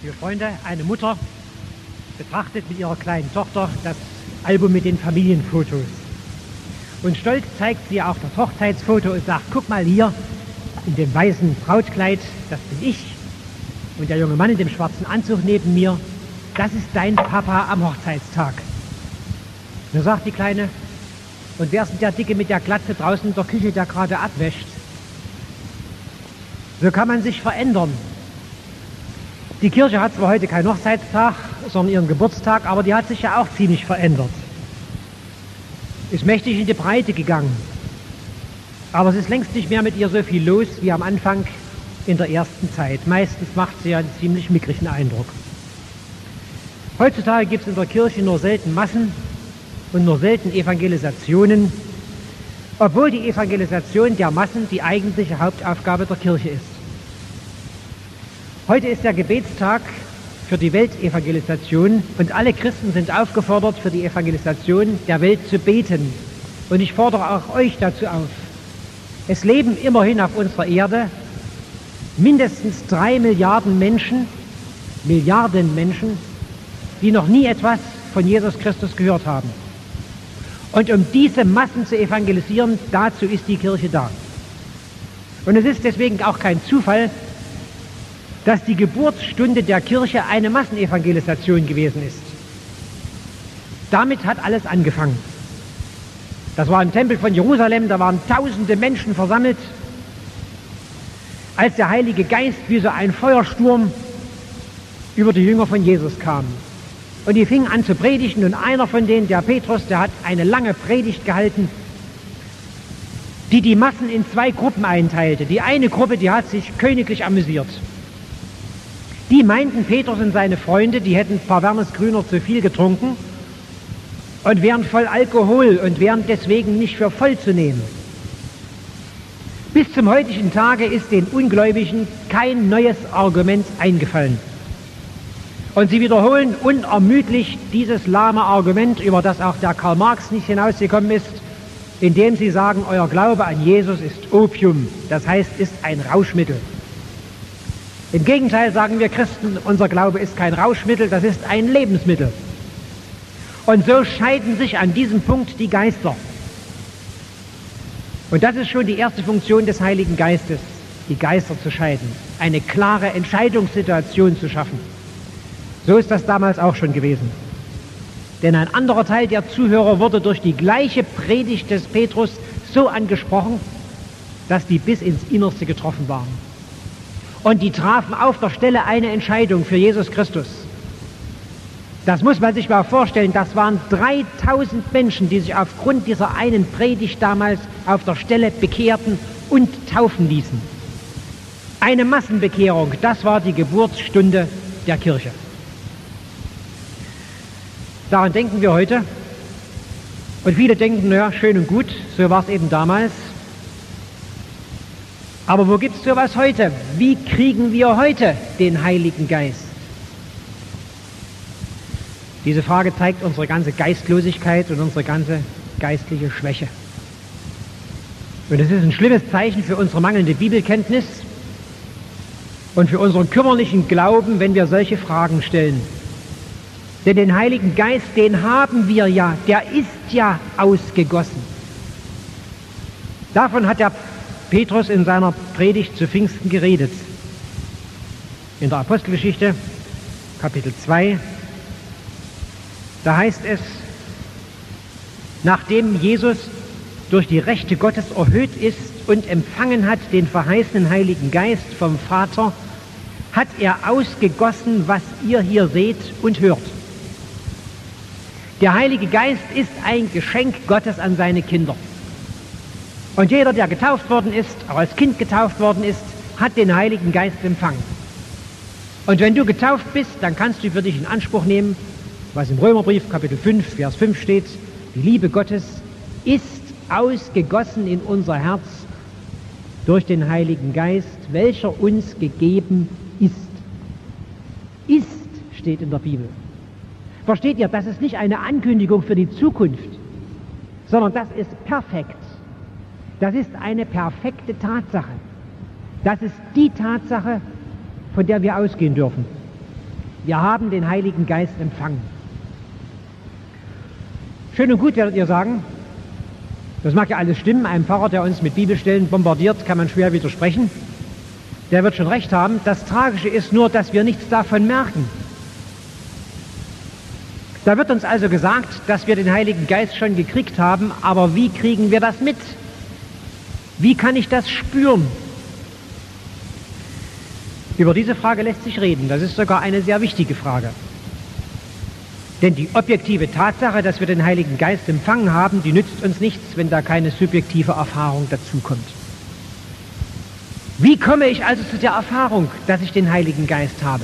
Liebe Freunde, eine Mutter betrachtet mit ihrer kleinen Tochter das Album mit den Familienfotos. Und stolz zeigt sie auch das Hochzeitsfoto und sagt, guck mal hier, in dem weißen Brautkleid, das bin ich. Und der junge Mann in dem schwarzen Anzug neben mir, das ist dein Papa am Hochzeitstag. Dann sagt die Kleine, und wer ist denn der Dicke mit der Glatze draußen in der Küche, der gerade abwäscht? So kann man sich verändern. Die Kirche hat zwar heute keinen Hochzeitstag, sondern ihren Geburtstag, aber die hat sich ja auch ziemlich verändert. Ist mächtig in die Breite gegangen. Aber es ist längst nicht mehr mit ihr so viel los wie am Anfang in der ersten Zeit. Meistens macht sie ja einen ziemlich mickrigen Eindruck. Heutzutage gibt es in der Kirche nur selten Massen und nur selten Evangelisationen, obwohl die Evangelisation der Massen die eigentliche Hauptaufgabe der Kirche ist. Heute ist der Gebetstag für die Weltevangelisation und alle Christen sind aufgefordert, für die Evangelisation der Welt zu beten. Und ich fordere auch euch dazu auf. Es leben immerhin auf unserer Erde mindestens 3 Milliarden Menschen, die noch nie etwas von Jesus Christus gehört haben. Und um diese Massen zu evangelisieren, dazu ist die Kirche da. Und es ist deswegen auch kein Zufall, dass die Geburtsstunde der Kirche eine Massenevangelisation gewesen ist. Damit hat alles angefangen. Das war im Tempel von Jerusalem, da waren tausende Menschen versammelt, als der Heilige Geist wie so ein Feuersturm über die Jünger von Jesus kam. Und die fingen an zu predigen und einer von denen, der Petrus, der hat eine lange Predigt gehalten, die die Massen in 2 Gruppen einteilte. Die eine Gruppe, die hat sich königlich amüsiert. Die meinten, Petrus und seine Freunde, die hätten ein paar Wernesgrüner zu viel getrunken und wären voll Alkohol und wären deswegen nicht für voll zu nehmen. Bis zum heutigen Tage ist den Ungläubigen kein neues Argument eingefallen. Und sie wiederholen unermüdlich dieses lahme Argument, über das auch der Karl Marx nicht hinausgekommen ist, indem sie sagen, euer Glaube an Jesus ist Opium, das heißt, ist ein Rauschmittel. Im Gegenteil sagen wir Christen, unser Glaube ist kein Rauschmittel, das ist ein Lebensmittel. Und so scheiden sich an diesem Punkt die Geister. Und das ist schon die erste Funktion des Heiligen Geistes, die Geister zu scheiden, eine klare Entscheidungssituation zu schaffen. So ist das damals auch schon gewesen. Denn ein anderer Teil der Zuhörer wurde durch die gleiche Predigt des Petrus so angesprochen, dass die bis ins Innerste getroffen waren. Und die trafen auf der Stelle eine Entscheidung für Jesus Christus. Das muss man sich mal vorstellen, das waren 3000 Menschen, die sich aufgrund dieser einen Predigt damals auf der Stelle bekehrten und taufen ließen. Eine Massenbekehrung, das war die Geburtsstunde der Kirche. Daran denken wir heute. Und viele denken, naja, schön und gut, so war es eben damals. Aber wo gibt es sowas heute? Wie kriegen wir heute den Heiligen Geist? Diese Frage zeigt unsere ganze Geistlosigkeit und unsere ganze geistliche Schwäche. Und es ist ein schlimmes Zeichen für unsere mangelnde Bibelkenntnis und für unseren kümmerlichen Glauben, wenn wir solche Fragen stellen. Denn den Heiligen Geist, den haben wir ja, der ist ja ausgegossen. Davon hat der Petrus in seiner Predigt zu Pfingsten geredet. In der Apostelgeschichte, Kapitel 2, da heißt es, nachdem Jesus durch die Rechte Gottes erhöht ist und empfangen hat den verheißenen Heiligen Geist vom Vater, hat er ausgegossen, was ihr hier seht und hört. Der Heilige Geist ist ein Geschenk Gottes an seine Kinder. Und jeder, der getauft worden ist, auch als Kind getauft worden ist, hat den Heiligen Geist empfangen. Und wenn du getauft bist, dann kannst du für dich in Anspruch nehmen, was im Römerbrief Kapitel 5, Vers 5 steht, die Liebe Gottes ist ausgegossen in unser Herz durch den Heiligen Geist, welcher uns gegeben ist. Ist steht in der Bibel. Versteht ihr, das ist nicht eine Ankündigung für die Zukunft, sondern das ist perfekt. Das ist eine perfekte Tatsache. Das ist die Tatsache, von der wir ausgehen dürfen. Wir haben den Heiligen Geist empfangen. Schön und gut, werdet ihr sagen. Das mag ja alles stimmen. Einem Pfarrer, der uns mit Bibelstellen bombardiert, kann man schwer widersprechen. Der wird schon recht haben. Das Tragische ist nur, dass wir nichts davon merken. Da wird uns also gesagt, dass wir den Heiligen Geist schon gekriegt haben, aber wie kriegen wir das mit? Wie kann ich das spüren? Über diese Frage lässt sich reden. Das ist sogar eine sehr wichtige Frage. Denn die objektive Tatsache, dass wir den Heiligen Geist empfangen haben, die nützt uns nichts, wenn da keine subjektive Erfahrung dazukommt. Wie komme ich also zu der Erfahrung, dass ich den Heiligen Geist habe?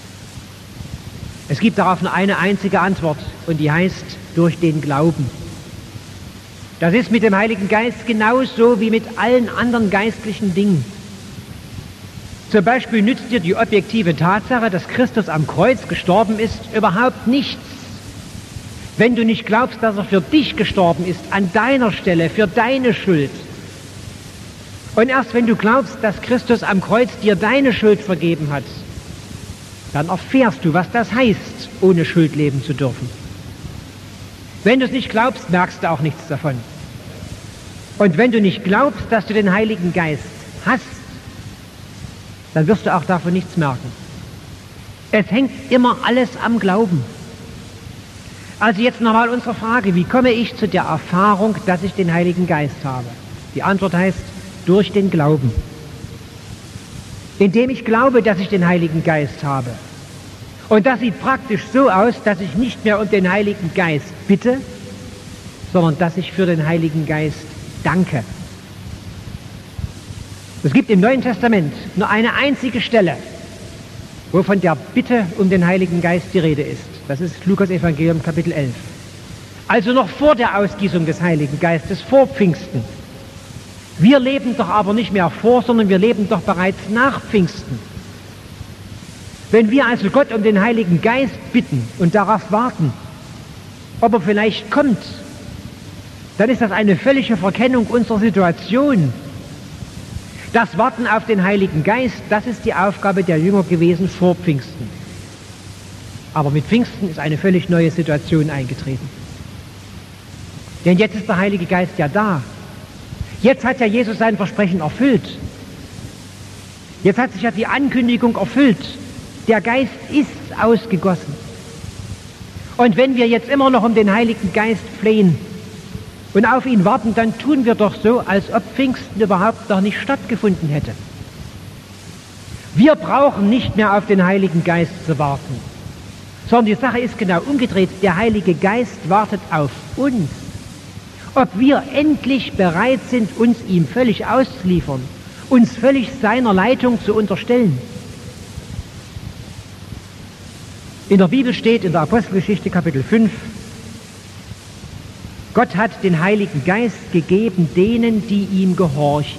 Es gibt darauf nur eine einzige Antwort und die heißt durch den Glauben. Das ist mit dem Heiligen Geist genauso wie mit allen anderen geistlichen Dingen. Zum Beispiel nützt dir die objektive Tatsache, dass Christus am Kreuz gestorben ist, überhaupt nichts, wenn du nicht glaubst, dass er für dich gestorben ist, an deiner Stelle, für deine Schuld. Und erst wenn du glaubst, dass Christus am Kreuz dir deine Schuld vergeben hat, dann erfährst du, was das heißt, ohne Schuld leben zu dürfen. Wenn du es nicht glaubst, merkst du auch nichts davon. Und wenn du nicht glaubst, dass du den Heiligen Geist hast, dann wirst du auch davon nichts merken. Es hängt immer alles am Glauben. Also jetzt nochmal unsere Frage, wie komme ich zu der Erfahrung, dass ich den Heiligen Geist habe? Die Antwort heißt, durch den Glauben. Indem ich glaube, dass ich den Heiligen Geist habe. Und das sieht praktisch so aus, dass ich nicht mehr um den Heiligen Geist bitte, sondern dass ich für den Heiligen Geist danke. Es gibt im Neuen Testament nur eine einzige Stelle, wo von der Bitte um den Heiligen Geist die Rede ist. Das ist Lukas Evangelium Kapitel 11. Also noch vor der Ausgießung des Heiligen Geistes, vor Pfingsten. Wir leben doch aber nicht mehr vor, sondern wir leben doch bereits nach Pfingsten. Wenn wir also Gott um den Heiligen Geist bitten und darauf warten, ob er vielleicht kommt, dann ist das eine völlige Verkennung unserer Situation. Das Warten auf den Heiligen Geist, das ist die Aufgabe der Jünger gewesen vor Pfingsten. Aber mit Pfingsten ist eine völlig neue Situation eingetreten. Denn jetzt ist der Heilige Geist ja da. Jetzt hat ja Jesus sein Versprechen erfüllt. Jetzt hat sich ja die Ankündigung erfüllt. Der Geist ist ausgegossen. Und wenn wir jetzt immer noch um den Heiligen Geist flehen und auf ihn warten, dann tun wir doch so, als ob Pfingsten überhaupt noch nicht stattgefunden hätte. Wir brauchen nicht mehr auf den Heiligen Geist zu warten, sondern die Sache ist genau umgedreht. Der Heilige Geist wartet auf uns. Ob wir endlich bereit sind, uns ihm völlig auszuliefern, uns völlig seiner Leitung zu unterstellen. In der Bibel steht in der Apostelgeschichte Kapitel 5, Gott hat den Heiligen Geist gegeben denen, die ihm gehorchen.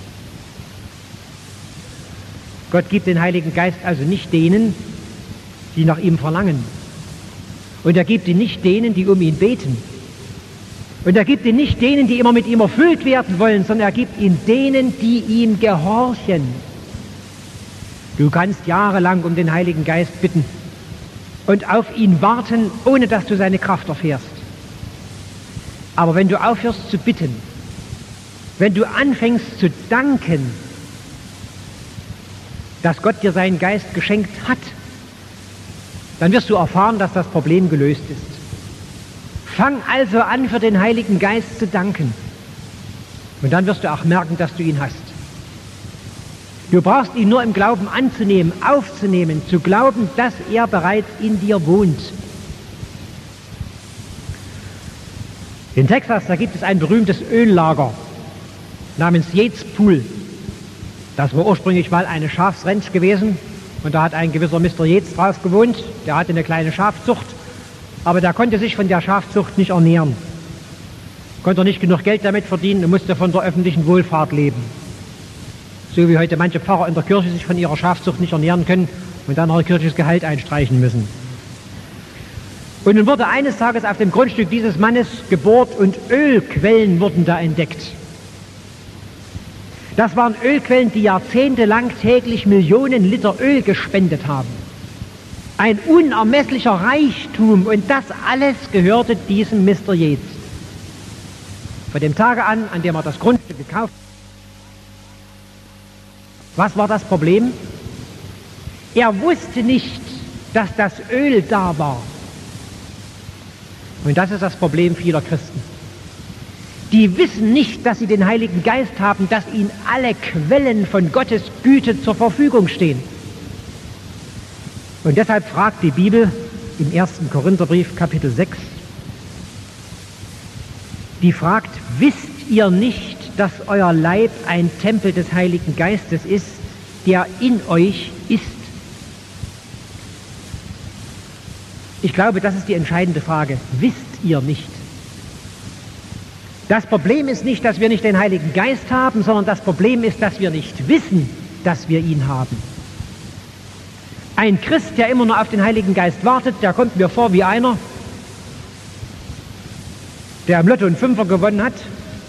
Gott gibt den Heiligen Geist also nicht denen, die nach ihm verlangen. Und er gibt ihn nicht denen, die um ihn beten. Und er gibt ihn nicht denen, die immer mit ihm erfüllt werden wollen, sondern er gibt ihn denen, die ihm gehorchen. Du kannst jahrelang um den Heiligen Geist bitten und auf ihn warten, ohne dass du seine Kraft erfährst. Aber wenn du aufhörst zu bitten, wenn du anfängst zu danken, dass Gott dir seinen Geist geschenkt hat, dann wirst du erfahren, dass das Problem gelöst ist. Fang also an, für den Heiligen Geist zu danken. Und dann wirst du auch merken, dass du ihn hast. Du brauchst ihn nur im Glauben anzunehmen, aufzunehmen, zu glauben, dass er bereits in dir wohnt. In Texas, da gibt es ein berühmtes Öllager namens Yates Pool. Das war ursprünglich mal eine Schafsranch gewesen und da hat ein gewisser Mr. Yates drauf gewohnt. Der hatte eine kleine Schafzucht, aber der konnte sich von der Schafzucht nicht ernähren. Konnte nicht genug Geld damit verdienen und musste von der öffentlichen Wohlfahrt leben. So wie heute manche Pfarrer in der Kirche sich von ihrer Schafzucht nicht ernähren können und dann noch ein kirchliches Gehalt einstreichen müssen. Und nun wurde eines Tages auf dem Grundstück dieses Mannes gebohrt und Ölquellen wurden da entdeckt. Das waren Ölquellen, die jahrzehntelang täglich Millionen Liter Öl gespendet haben. ein unermesslicher Reichtum, und das alles gehörte diesem Mr. Yates. Von dem Tage an dem er das Grundstück gekauft hat. Was war das Problem? Er wusste nicht, dass das Öl da war. Und das ist das Problem vieler Christen. Die wissen nicht, dass sie den Heiligen Geist haben, dass ihnen alle Quellen von Gottes Güte zur Verfügung stehen. Und deshalb fragt die Bibel im 1. Korintherbrief, Kapitel 6, die fragt, wisst ihr nicht, dass euer Leib ein Tempel des Heiligen Geistes ist, der in euch ist? Ich glaube, das ist die entscheidende Frage. Wisst ihr nicht? Das Problem ist nicht, dass wir nicht den Heiligen Geist haben, sondern das Problem ist, dass wir nicht wissen, dass wir ihn haben. Ein Christ, der immer nur auf den Heiligen Geist wartet, der kommt mir vor wie einer, der im Lotto einen Fünfer gewonnen hat,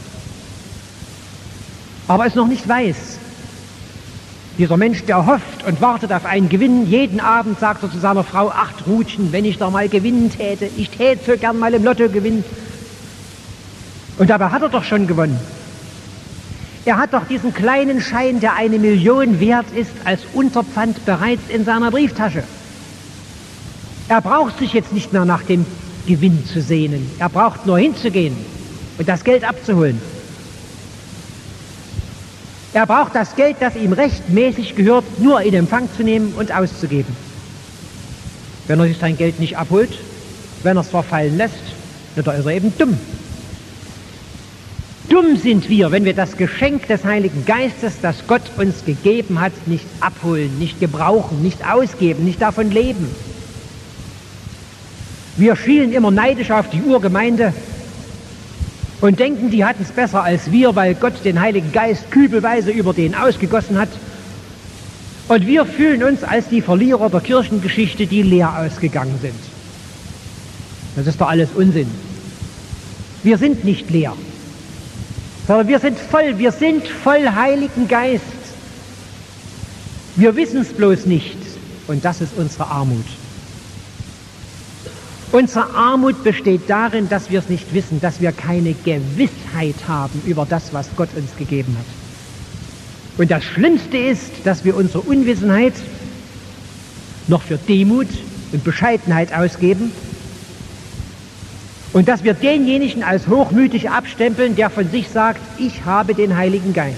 aber es noch nicht weiß. Dieser Mensch, der hofft und wartet auf einen Gewinn, jeden Abend sagt er zu seiner Frau, ach Trudchen, wenn ich doch mal gewinnen täte, ich täte so gern mal im Lotto gewinnen. Und dabei hat er doch schon gewonnen. Er hat doch diesen kleinen Schein, der 1 Million wert ist, als Unterpfand bereits in seiner Brieftasche. Er braucht sich jetzt nicht mehr nach dem Gewinn zu sehnen. Er braucht nur hinzugehen und das Geld abzuholen. Er braucht das Geld, das ihm rechtmäßig gehört, nur in Empfang zu nehmen und auszugeben. Wenn er sich sein Geld nicht abholt, wenn er es verfallen lässt, dann ist er eben dumm. Dumm sind wir, wenn wir das Geschenk des Heiligen Geistes, das Gott uns gegeben hat, nicht abholen, nicht gebrauchen, nicht ausgeben, nicht davon leben. Wir schielen immer neidisch auf die Urgemeinde und denken, die hatten es besser als wir, weil Gott den Heiligen Geist kübelweise über denen ausgegossen hat. Und wir fühlen uns als die Verlierer der Kirchengeschichte, die leer ausgegangen sind. Das ist doch alles Unsinn. Wir sind nicht leer, sondern wir sind voll Heiligen Geist. Wir wissen es bloß nicht, und das ist unsere Armut. Unsere Armut besteht darin, dass wir es nicht wissen, dass wir keine Gewissheit haben über das, was Gott uns gegeben hat. Und das Schlimmste ist, dass wir unsere Unwissenheit noch für Demut und Bescheidenheit ausgeben und dass wir denjenigen als hochmütig abstempeln, der von sich sagt, ich habe den Heiligen Geist.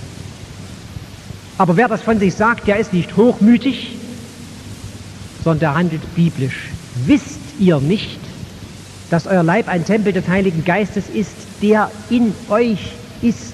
Aber wer das von sich sagt, der ist nicht hochmütig, sondern der handelt biblisch. Wisst ihr nicht, dass euer Leib ein Tempel des Heiligen Geistes ist, der in euch ist?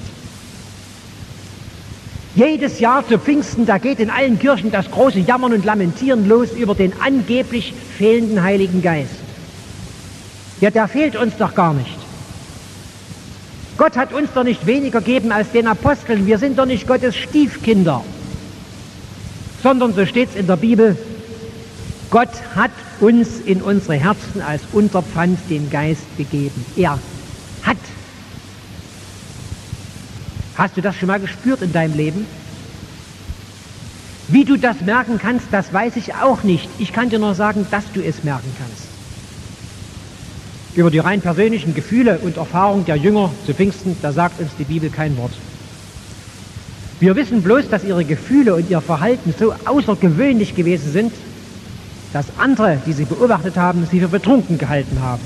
Jedes Jahr zu Pfingsten, da geht in allen Kirchen das große Jammern und Lamentieren los über den angeblich fehlenden Heiligen Geist. Ja, der fehlt uns doch gar nicht. Gott hat uns doch nicht weniger gegeben als den Aposteln. Wir sind doch nicht Gottes Stiefkinder. Sondern, so steht es in der Bibel, Gott hat uns in unsere Herzen als Unterpfand den Geist gegeben. Er hat. Hast du das schon mal gespürt in deinem Leben? Wie du das merken kannst, das weiß ich auch nicht. Ich kann dir nur sagen, dass du es merken kannst. Über die rein persönlichen Gefühle und Erfahrungen der Jünger zu Pfingsten, da sagt uns die Bibel kein Wort. Wir wissen bloß, dass ihre Gefühle und ihr Verhalten so außergewöhnlich gewesen sind, dass andere, die sie beobachtet haben, sie für betrunken gehalten haben.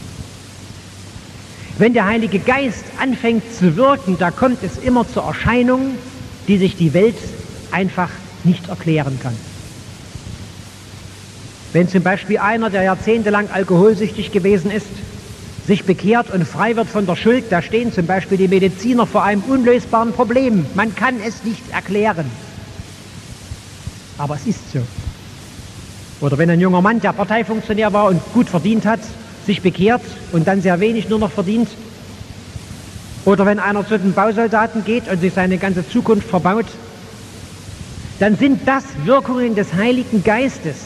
Wenn der Heilige Geist anfängt zu wirken, da kommt es immer zu Erscheinungen, die sich die Welt einfach nicht erklären kann. Wenn zum Beispiel einer, der jahrzehntelang alkoholsüchtig gewesen ist, sich bekehrt und frei wird von der Schuld, da stehen zum Beispiel die Mediziner vor einem unlösbaren Problem. Man kann es nicht erklären. Aber es ist so. Oder wenn ein junger Mann, der Parteifunktionär war und gut verdient hat, sich bekehrt und dann sehr wenig nur noch verdient. Oder wenn einer zu den Bausoldaten geht und sich seine ganze Zukunft verbaut, dann sind das Wirkungen des Heiligen Geistes.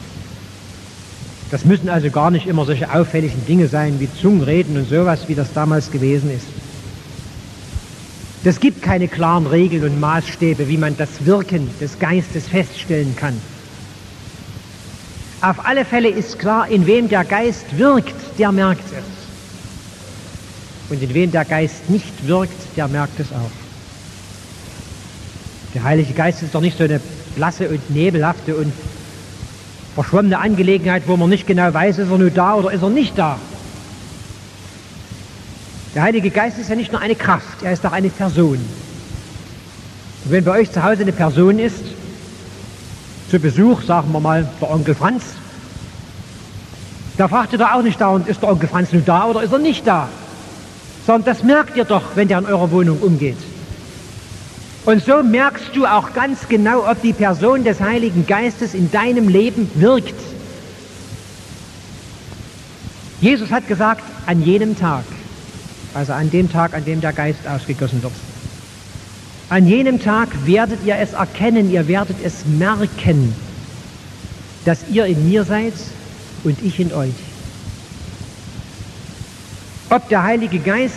Das müssen also gar nicht immer solche auffälligen Dinge sein wie Zungenreden und sowas, wie das damals gewesen ist. Es gibt keine klaren Regeln und Maßstäbe, wie man das Wirken des Geistes feststellen kann. Auf alle Fälle ist klar, in wem der Geist wirkt, der merkt es. Und in wem der Geist nicht wirkt, der merkt es auch. Der Heilige Geist ist doch nicht so eine blasse und nebelhafte und verschwommene Angelegenheit, wo man nicht genau weiß, ist er nur da oder ist er nicht da. Der Heilige Geist ist ja nicht nur eine Kraft, er ist auch eine Person. Und wenn bei euch zu Hause eine Person ist, zu Besuch, sagen wir mal, der Onkel Franz, da fragt ihr doch auch nicht dauernd, ist der Onkel Franz nur da oder ist er nicht da? Sondern das merkt ihr doch, wenn der in eurer Wohnung umgeht. Und so merkst du auch ganz genau, ob die Person des Heiligen Geistes in deinem Leben wirkt. Jesus hat gesagt, an jenem Tag, also an dem Tag, an dem der Geist ausgegossen wird, an jenem Tag werdet ihr es erkennen, ihr werdet es merken, dass ihr in mir seid und ich in euch. Ob der Heilige Geist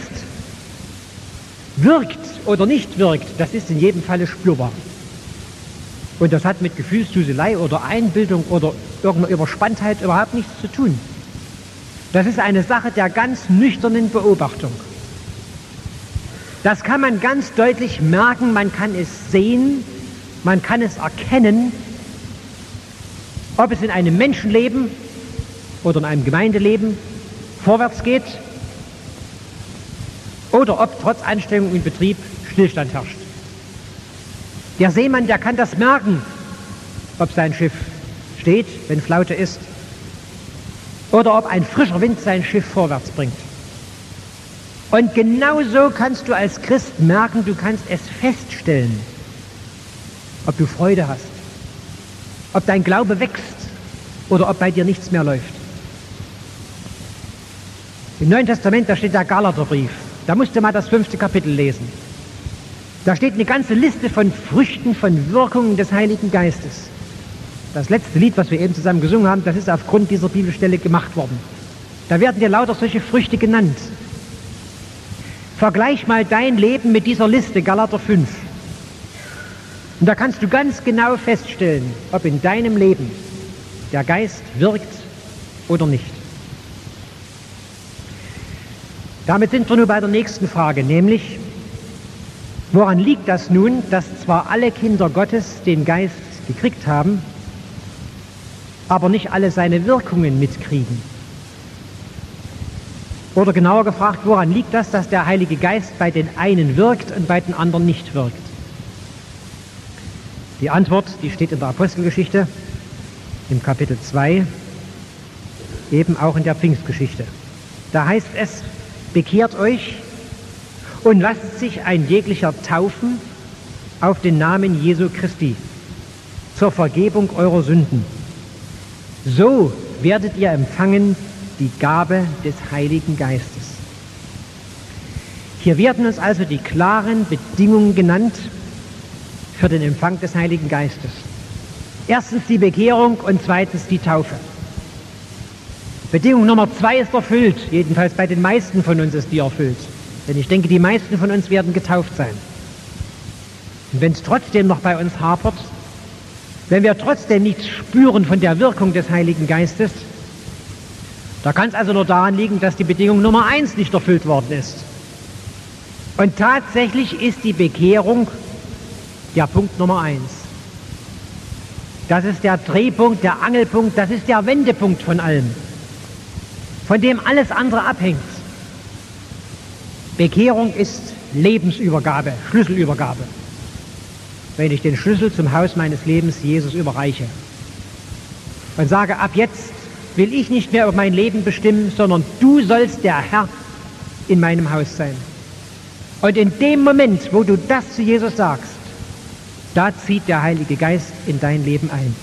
wirkt oder nicht wirkt, das ist in jedem Falle spürbar. Und das hat mit Gefühlsduselei oder Einbildung oder irgendeiner Überspanntheit überhaupt nichts zu tun. Das ist eine Sache der ganz nüchternen Beobachtung. Das kann man ganz deutlich merken, man kann es sehen, man kann es erkennen, ob es in einem Menschenleben oder in einem Gemeindeleben vorwärts geht oder ob trotz Anstrengung im Betrieb Stillstand herrscht. Der Seemann, der kann das merken, ob sein Schiff steht, wenn Flaute ist, oder ob ein frischer Wind sein Schiff vorwärts bringt. Und genauso kannst du als Christ merken, du kannst es feststellen, ob du Freude hast, ob dein Glaube wächst oder ob bei dir nichts mehr läuft. Im Neuen Testament, da steht der Galaterbrief. Da musst du mal das 5. Kapitel lesen. Da steht eine ganze Liste von Früchten, von Wirkungen des Heiligen Geistes. Das letzte Lied, was wir eben zusammen gesungen haben, das ist aufgrund dieser Bibelstelle gemacht worden. Da werden dir lauter solche Früchte genannt. Vergleich mal dein Leben mit dieser Liste, Galater 5. Und da kannst du ganz genau feststellen, ob in deinem Leben der Geist wirkt oder nicht. Damit sind wir nun bei der nächsten Frage, nämlich, woran liegt das nun, dass zwar alle Kinder Gottes den Geist gekriegt haben, aber nicht alle seine Wirkungen mitkriegen? Oder genauer gefragt, woran liegt das, dass der Heilige Geist bei den einen wirkt und bei den anderen nicht wirkt? Die Antwort, die steht in der Apostelgeschichte, im Kapitel 2, eben auch in der Pfingstgeschichte. Da heißt es, bekehrt euch und lasst sich ein jeglicher taufen auf den Namen Jesu Christi zur Vergebung eurer Sünden. So werdet ihr empfangen die Gabe des Heiligen Geistes. Hier werden uns also die klaren Bedingungen genannt für den Empfang des Heiligen Geistes. Erstens die Bekehrung und zweitens die Taufe. Bedingung Nummer 2 ist erfüllt, jedenfalls bei den meisten von uns ist die erfüllt. Denn ich denke, die meisten von uns werden getauft sein. Und wenn es trotzdem noch bei uns hapert, wenn wir trotzdem nichts spüren von der Wirkung des Heiligen Geistes, da kann es also nur daran liegen, dass die Bedingung Nummer 1 nicht erfüllt worden ist. Und tatsächlich ist die Bekehrung der Punkt Nummer 1. Das ist der Drehpunkt, der Angelpunkt, das ist der Wendepunkt von allem, von dem alles andere abhängt. Bekehrung ist Lebensübergabe, Schlüsselübergabe. Wenn ich den Schlüssel zum Haus meines Lebens Jesus überreiche und sage, ab jetzt will ich nicht mehr über mein Leben bestimmen, sondern du sollst der Herr in meinem Haus sein. Und in dem Moment, wo du das zu Jesus sagst, da zieht der Heilige Geist in dein Leben ein.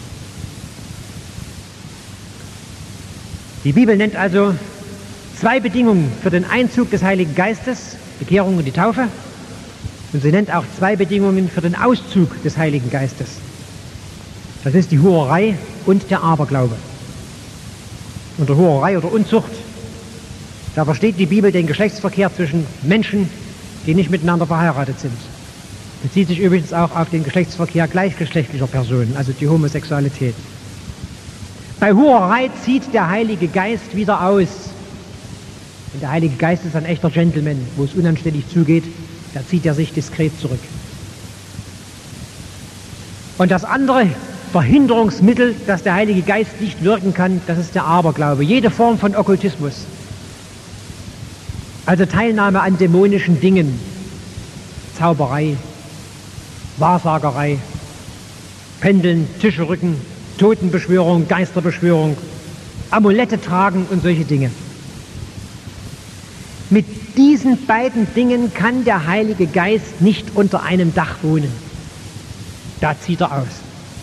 Die Bibel nennt also 2 Bedingungen für den Einzug des Heiligen Geistes, Bekehrung und die Taufe. Und sie nennt auch 2 Bedingungen für den Auszug des Heiligen Geistes. Das ist die Hurerei und der Aberglaube. Unter Hurerei oder Unzucht, da versteht die Bibel den Geschlechtsverkehr zwischen Menschen, die nicht miteinander verheiratet sind. Bezieht sich übrigens auch auf den Geschlechtsverkehr gleichgeschlechtlicher Personen, also die Homosexualität. Bei Hurerei zieht der Heilige Geist wieder aus. Und der Heilige Geist ist ein echter Gentleman. Wo es unanständig zugeht, da zieht er sich diskret zurück. Und das andere Verhinderungsmittel, dass der Heilige Geist nicht wirken kann, das ist der Aberglaube. Jede Form von Okkultismus. Also Teilnahme an dämonischen Dingen. Zauberei, Wahrsagerei, Pendeln, Tische rücken, Totenbeschwörung, Geisterbeschwörung, Amulette tragen und solche Dinge. Mit diesen beiden Dingen kann der Heilige Geist nicht unter einem Dach wohnen. Da zieht er aus.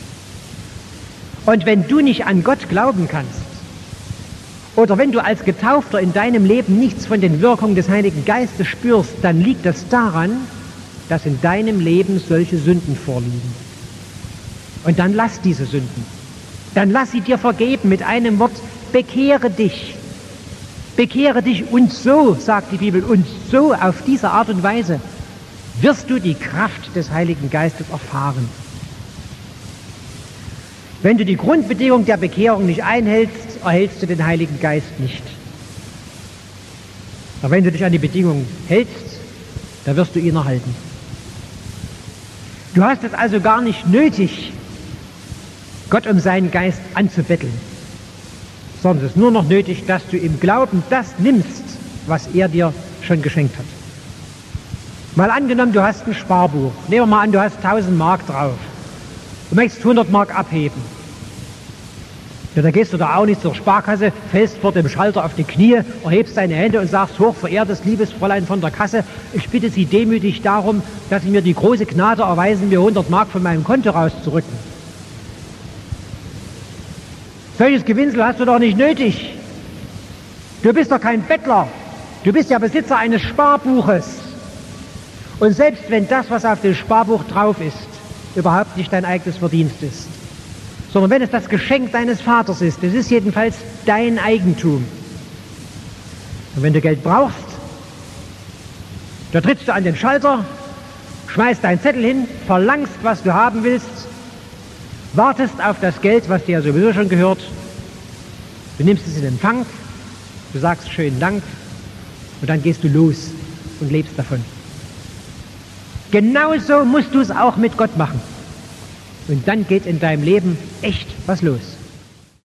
Und wenn du nicht an Gott glauben kannst, oder wenn du als Getaufter in deinem Leben nichts von den Wirkungen des Heiligen Geistes spürst, dann liegt das daran, dass in deinem Leben solche Sünden vorliegen. Und dann lass diese Sünden. Dann lass sie dir vergeben mit einem Wort: bekehre dich. Bekehre dich, und so, sagt die Bibel, und so, auf diese Art und Weise wirst du die Kraft des Heiligen Geistes erfahren. Wenn du die Grundbedingung der Bekehrung nicht einhältst, erhältst du den Heiligen Geist nicht. Aber wenn du dich an die Bedingungen hältst, dann wirst du ihn erhalten. Du hast es also gar nicht nötig, Gott um seinen Geist anzubetteln, sondern es ist nur noch nötig, dass du im Glauben das nimmst, was er dir schon geschenkt hat. Mal angenommen, du hast ein Sparbuch. Nehmen wir mal an, du hast 1000 Mark drauf. Du möchtest 100 Mark abheben. Ja, da gehst du da auch nicht zur Sparkasse, fällst vor dem Schalter auf die Knie, erhebst deine Hände und sagst: hochverehrtes, liebes Fräulein von der Kasse, ich bitte Sie demütig darum, dass Sie mir die große Gnade erweisen, mir 100 Mark von meinem Konto rauszurücken. Solches Gewinsel hast du doch nicht nötig. Du bist doch kein Bettler. Du bist ja Besitzer eines Sparbuches. Und selbst wenn das, was auf dem Sparbuch drauf ist, überhaupt nicht dein eigenes Verdienst ist, sondern wenn es das Geschenk deines Vaters ist, es ist jedenfalls dein Eigentum. Und wenn du Geld brauchst, da trittst du an den Schalter, schmeißt deinen Zettel hin, verlangst, was du haben willst, wartest auf das Geld, was dir sowieso schon gehört, du nimmst es in Empfang, du sagst schönen Dank und dann gehst du los und lebst davon. Genauso musst du es auch mit Gott machen. Und dann geht in deinem Leben echt was los.